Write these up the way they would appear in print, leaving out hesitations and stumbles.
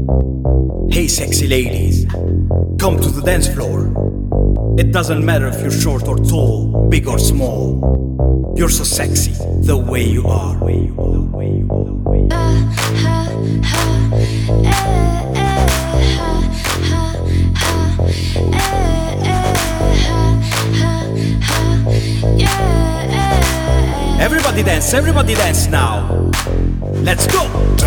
Hey sexy ladies, come to the dance floor. It doesn't matter if you're short or tall, big or small. You're so sexy the way you are. Everybody dance now. Let's go.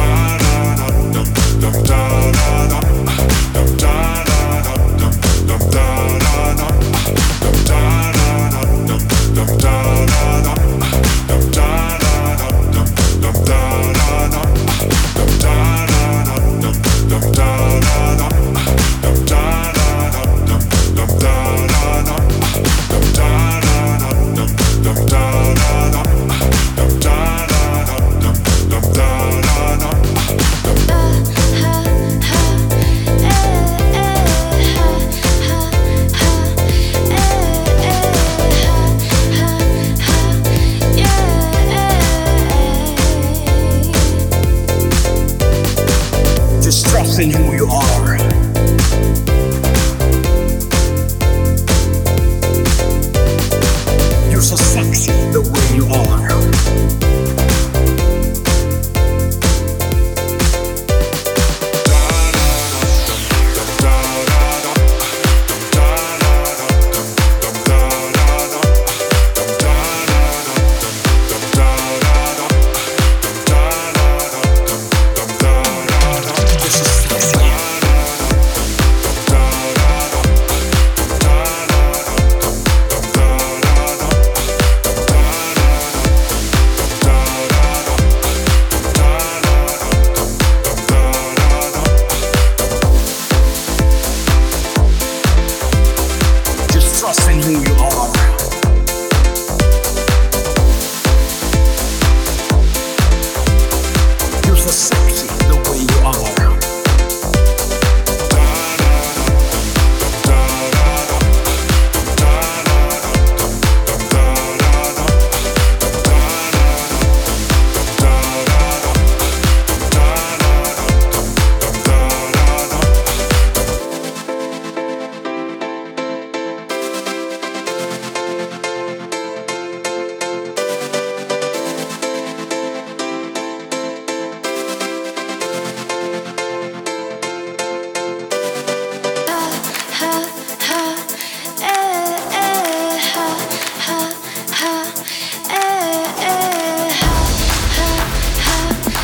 Just trust in who you are. You're so sexy the way you are. Trust in who you are. You're so sexy the way you are.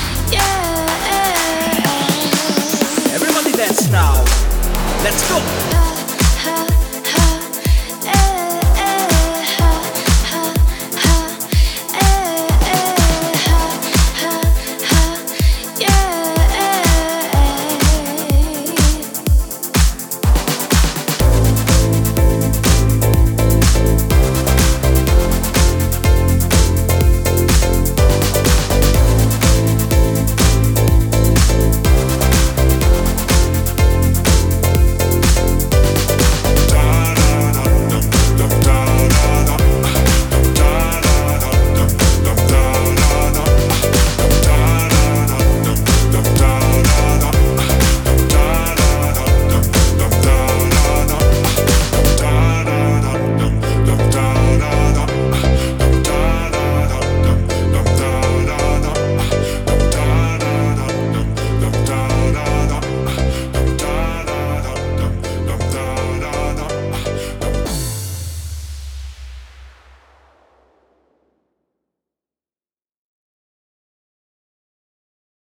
Now, let's go.